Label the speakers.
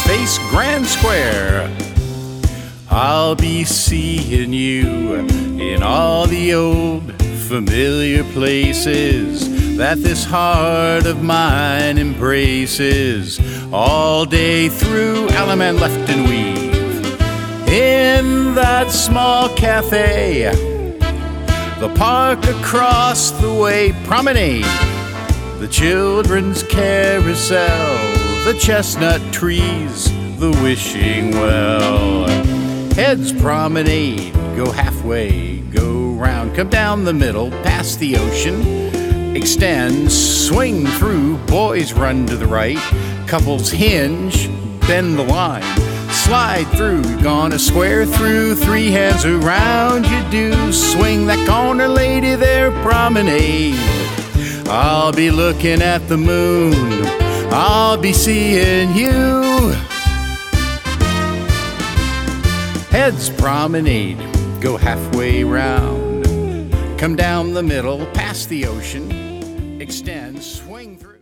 Speaker 1: face Grand Square. I'll be seeing you in all the old familiar places that this heart of mine embraces. All day through, Alaman left and weave. In that small cafe, the park across the way, promenade, the children's carousel, the chestnut trees, the wishing well. Heads promenade, go halfway, go round, come down the middle, past the ocean, extend, swing through, boys run to the right, couples hinge, bend the line, slide through, gonna square through, three hands around you do, swing that corner, lady, there promenade. I'll be looking at the moon, I'll be seeing you. Heads promenade, go halfway round, come down the middle, past the ocean, extend, swing through.